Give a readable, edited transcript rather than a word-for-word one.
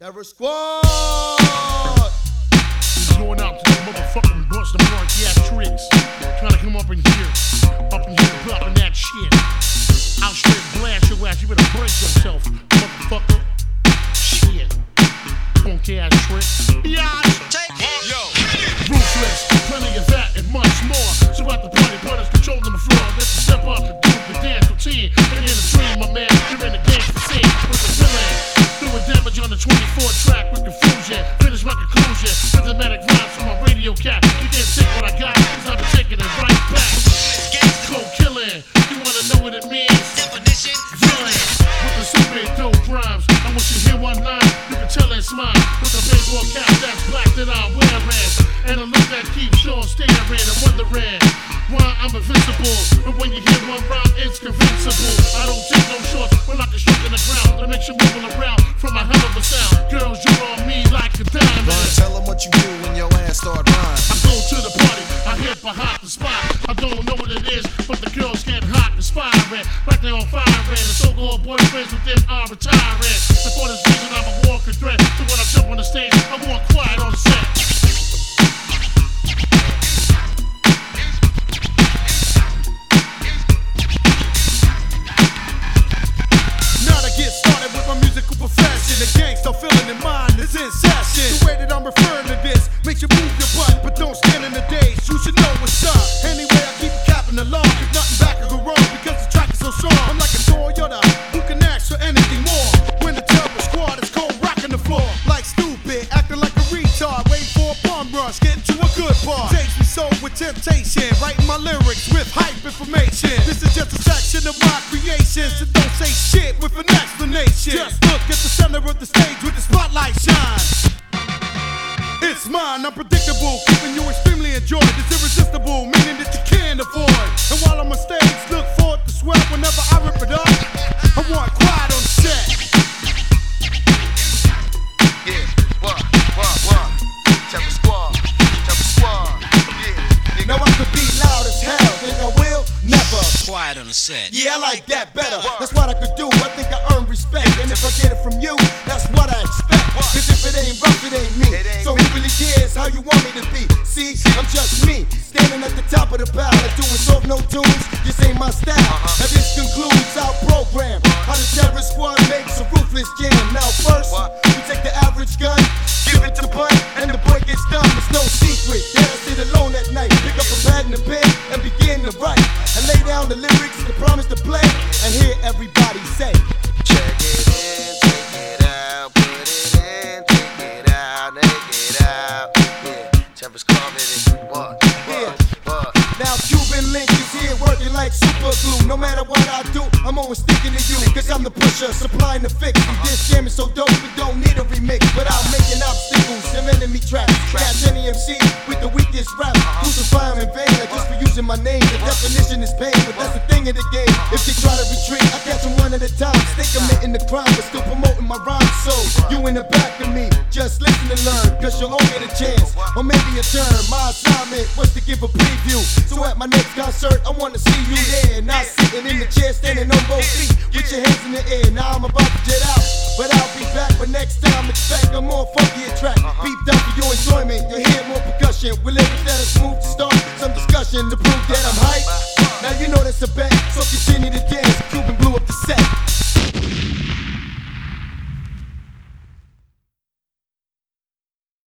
Terror Squad! He's going out to the motherfucking bunch of marky ass tricks. Trying to come up in here, popping that shit. I'll straight blast your ass, you better brace yourself, motherfucker. Shit. Funky ass tricks. Yeah, yo. Ruthless, plenty of that and much more. So at the party, brothers controlling the floor. Let's step up and do the dance routine. And in the dream, my man, you're in the gangster scene with the villain. Doing damage on the 24 track with confusion. Finish my conclusion. Rhythmatic rhymes from my radio cat. You can't take what I got, cause I've been taking it right back. Cold killing, you wanna know what it means? Definition, Villain, with the super dope rhymes. And once you hear one line, you can tell it's mine. With the baseball cap that's black that I'm wearing. And a look that keeps on staring and wondering why I'm invincible. But when you hear one rhyme, it's convincible. I don't take no shorts when I can stroke in the ground. That makes you moving around from a hell of a sound. Girls, you're on me like a diamond. Tell them what you do when your ass start rhyme. I go to the party, I hit behind the spot. I don't know what it is, but the girls get hot, inspiring. Like they're on fire, and the so-called boyfriends with them are retiring. And for this reason, I'm a walking threat. So when I jump on the stage, I want quiet on the set. The gangsta feeling in mind is in session. The way that I'm referring to this makes you move your butt, but don't stand in the days. You should know what's up. Anyway, I keep capping along. There's nothing back or go wrong because the track is so strong. I'm like a Toyota, who can ask for anything more? When the Terror Squad is cold, rocking the floor like stupid, acting like a retard, waiting for a bum rush, getting to a good part. Takes me so with temptation, writing my lyrics with hype information. This is just a section of my creations, so don't say shit with an explanation. Just look at the center of the stage with the spotlight shine. It's mine, unpredictable, keeping you extremely enjoyed. It's irresistible, meaning that you can't avoid. And while I'm on stage, look forward to swell whenever I rip it up. I want quiet on the set. yeah, what, Terror Squad, yeah. Now I could be loud as hell, think I will never. Quiet on the set. Yeah, I like that better. That's what I could do. I think I earn respect. And if I get it from you, that's what I expect. Cause if it ain't rough, it ain't me. So who really cares how you want me to be? See, I'm just me, standing at the top of the pile and doing soft no tunes. This ain't my style. Now this concludes our program. How the Terror Squad makes a ruthless jam. Now first, we take the average gun, give it to Bud, and the boy gets done. It's no secret. Yeah, I sit alone at night, pick up a pad and a pen, and begin to write. And lay down the lyrics, the promise to play, and hear everybody say, Check it in, take it out, put it in, take it out, take it out. Yeah, Terror Squad, what? Now Cuban Link is here working like super glue. No matter what I do, I'm always sticking to you. Cause I'm the pusher, supplying the fix. And this jam is so dope, we don't need a remix. Without making obstacles and enemy tracks. Catch any MC with the weakest rap. Crucify him in vain, like just for using my name. The definition is pain, but that's the thing of the game. If they try to retreat, I catch them one at a time. Stay committing the crime, but still promoting my rhymes. So, you in the back of me, just listen and learn. Cause you'll all get a chance, or maybe a turn. My assignment was to give a preview. So at my next concert, I wanna see you there. Not sitting in the chair, standing on both feet with your hands in the air. Now I'm about to jet out, but I'll be back. But next time,